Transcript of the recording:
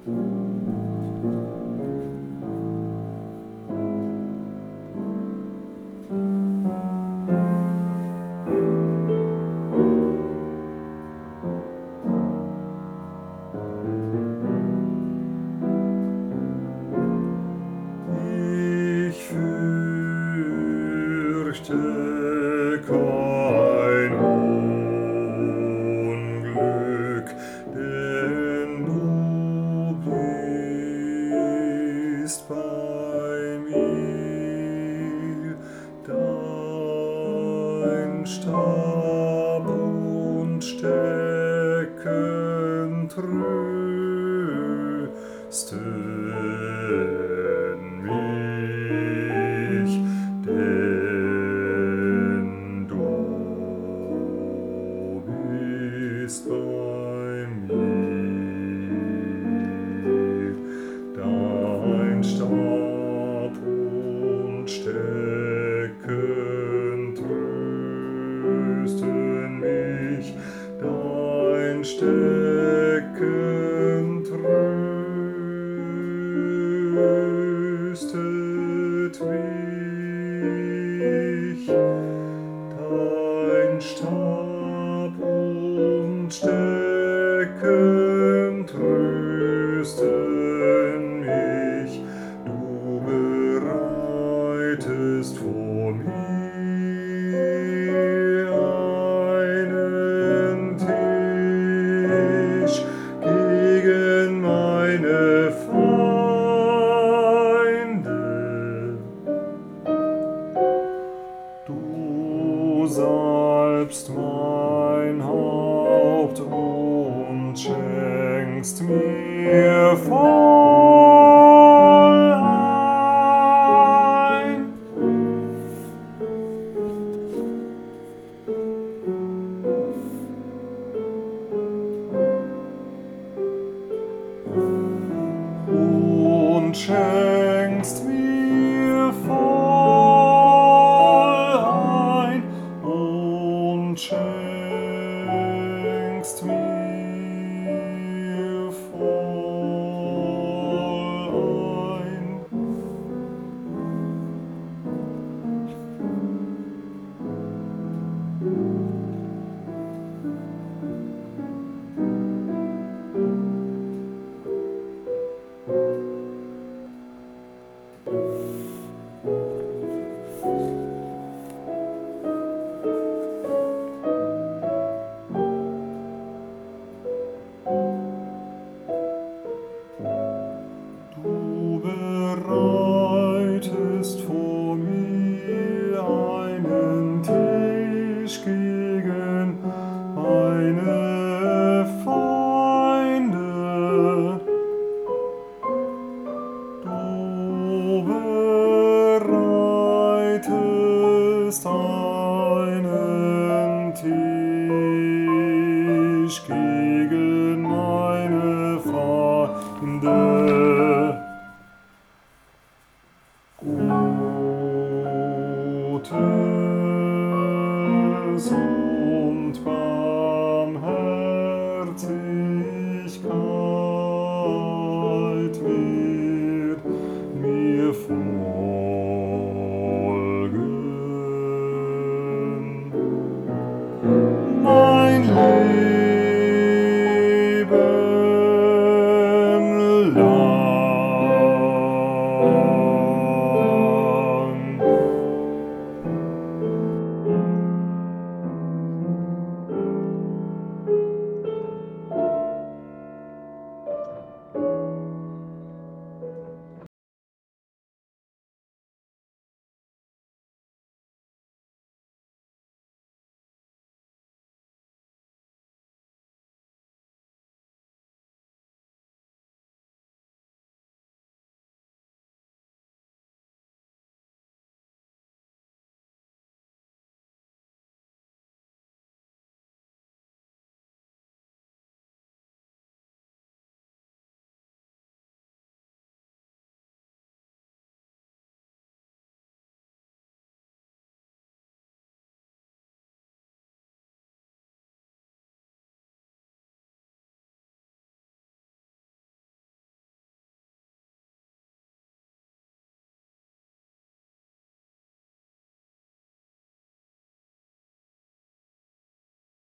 Ich fürchte kein Unglück, denn du bist bei mir. Dein Stab und Stecken trösten mich, denn du bist bei mir. Dein Stab und Stecken trösten mich, dein Stecken tröstet mich, dein Stab und Stecken trösten mich, du bereitest vor mir einen Tisch gegen meine Feinde. Du salbst mein Haupt und schenkst mir voll ein. Und schenkst mir voll ein und schenkst mir voll ein. Du bereitest vor mir einen Tisch gegen meine Feinde. Du bereitest einen Tisch